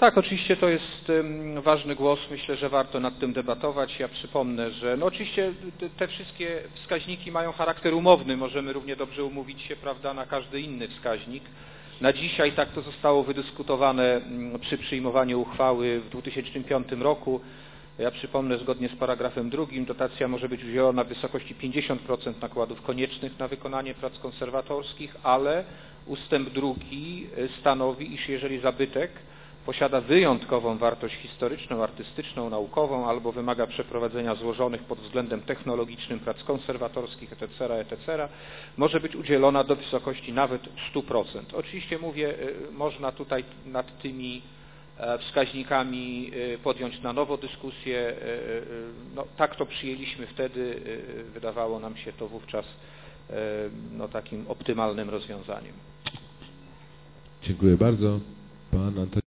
Tak, oczywiście to jest ważny głos. Myślę, że warto nad tym debatować. Ja przypomnę, że no oczywiście te wszystkie wskaźniki mają charakter umowny. Możemy równie dobrze umówić się, prawda, na każdy inny wskaźnik. Na dzisiaj tak to zostało wydyskutowane przy przyjmowaniu uchwały w 2005 roku. Ja przypomnę, zgodnie z paragrafem 2 dotacja może być udzielona w wysokości 50% nakładów koniecznych na wykonanie prac konserwatorskich, ale ustęp 2 stanowi, iż jeżeli zabytek posiada wyjątkową wartość historyczną, artystyczną, naukową albo wymaga przeprowadzenia złożonych pod względem technologicznym prac konserwatorskich, etc., może być udzielona do wysokości nawet 100%. Oczywiście mówię, można tutaj nad tymi wskaźnikami podjąć na nowo dyskusję. No, tak to przyjęliśmy wtedy, wydawało nam się to wówczas no, takim optymalnym rozwiązaniem. Dziękuję bardzo. Pan Antoni.